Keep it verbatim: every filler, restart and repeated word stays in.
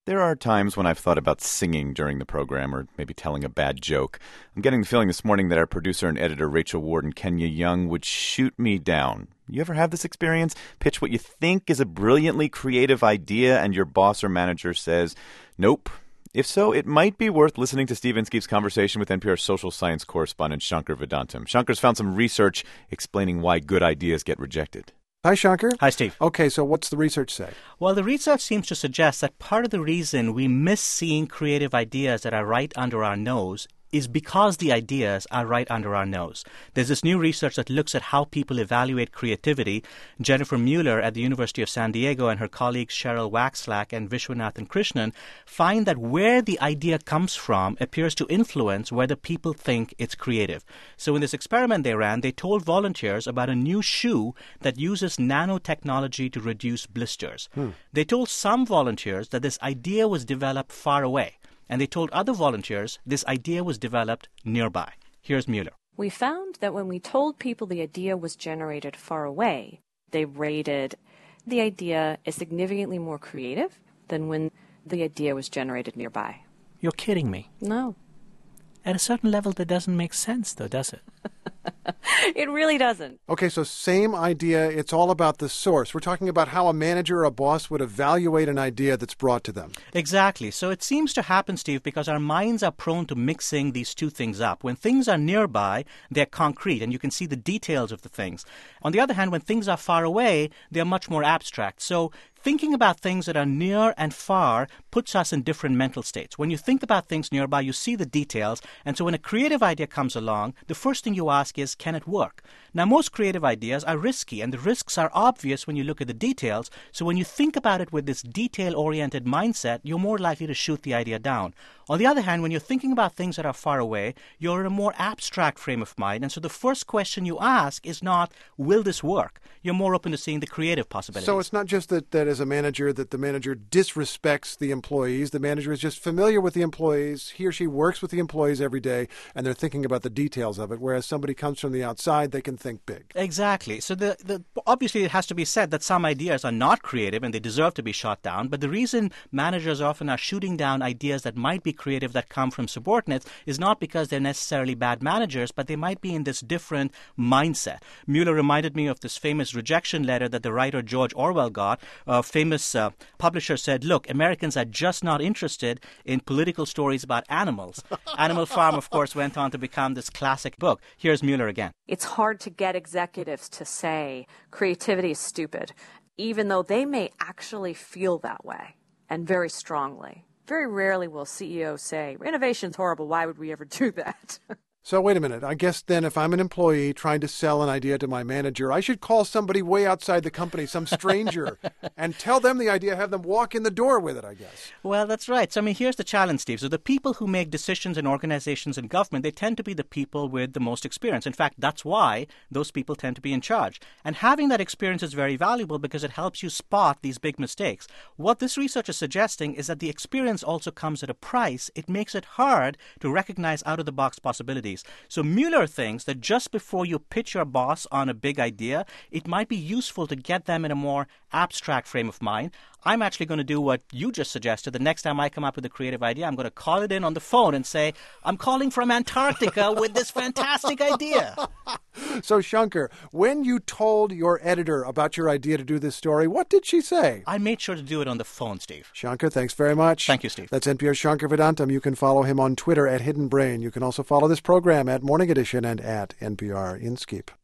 There are times when I've thought about singing during the program or maybe telling a bad joke. I'm getting the feeling this morning that our producer and editor Rachel Ward and Kenya Young would shoot me down. You ever have this experience? Pitch what you think is a brilliantly creative idea and your boss or manager says, nope. If so, it might be worth listening to Steve Inskeep's conversation with N P R's social science correspondent Shankar Vedantam. Shankar's found some research explaining why good ideas get rejected. Hi, Shankar. Hi, Steve. Okay, so what's the research say? Well, the research seems to suggest that part of the reason we miss seeing creative ideas that are right under our nose is because the ideas are right under our nose. There's this new research that looks at how people evaluate creativity. Jennifer Mueller at the University of San Diego and her colleagues Cheryl Waxlack and Vishwanathan Krishnan find that where the idea comes from appears to influence whether people think it's creative. So in this experiment they ran, they told volunteers about a new shoe that uses nanotechnology to reduce blisters. Hmm. They told some volunteers that this idea was developed far away. And they told other volunteers this idea was developed nearby. Here's Mueller. We found that when we told people the idea was generated far away, they rated the idea as significantly more creative than when the idea was generated nearby. You're kidding me. No. At a certain level, that doesn't make sense, though, does it? It really doesn't. Okay, so same idea. It's all about the source. We're talking about how a manager or a boss would evaluate an idea that's brought to them. Exactly. So it seems to happen, Steve, because our minds are prone to mixing these two things up. When things are nearby, they're concrete, and you can see the details of the things. On the other hand, when things are far away, they're much more abstract. So thinking about things that are near and far puts us in different mental states. When you think about things nearby, you see the details. And so when a creative idea comes along, the first thing you ask is, can it work? Now, most creative ideas are risky, and the risks are obvious when you look at the details. So when you think about it with this detail-oriented mindset, you're more likely to shoot the idea down. On the other hand, when you're thinking about things that are far away, you're in a more abstract frame of mind. And so the first question you ask is not, will this work? You're more open to seeing the creative possibilities. So it's not just that, that as a manager, that the manager disrespects the employees. The manager is just familiar with the employees. He or she works with the employees every day, and they're thinking about the details of it. Whereas somebody comes from the outside, they can think big. Exactly. So the, the obviously it has to be said that some ideas are not creative and they deserve to be shot down. But the reason managers often are shooting down ideas that might be creative that come from subordinates is not because they're necessarily bad managers, but they might be in this different mindset. Mueller reminded me of this famous rejection letter that the writer George Orwell got. A famous uh, publisher said, look, Americans are just not interested in political stories about animals. Animal Farm, of course, went on to become this classic book. Here's Mueller again. It's hard to get executives to say creativity is stupid, even though they may actually feel that way, and very strongly. Very rarely will C E Os say, innovation's horrible, why would we ever do that? So wait a minute. I guess then if I'm an employee trying to sell an idea to my manager, I should call somebody way outside the company, some stranger, and tell them the idea, have them walk in the door with it, I guess. Well, that's right. So, I mean, here's the challenge, Steve. So the people who make decisions in organizations and government, they tend to be the people with the most experience. In fact, that's why those people tend to be in charge. And having that experience is very valuable because it helps you spot these big mistakes. What this research is suggesting is that the experience also comes at a price. It makes it hard to recognize out-of-the-box possibilities. So Mueller thinks that just before you pitch your boss on a big idea, it might be useful to get them in a more abstract frame of mind. I'm actually going to do what you just suggested. The next time I come up with a creative idea, I'm going to call it in on the phone and say, I'm calling from Antarctica with this fantastic idea. So, Shankar, when you told your editor about your idea to do this story, what did she say? I made sure to do it on the phone, Steve. Shankar, thanks very much. Thank you, Steve. That's N P R's Shankar Vedantam. You can follow him on Twitter at Hidden Brain. You can also follow this program at Morning Edition and at N P R Inskeep.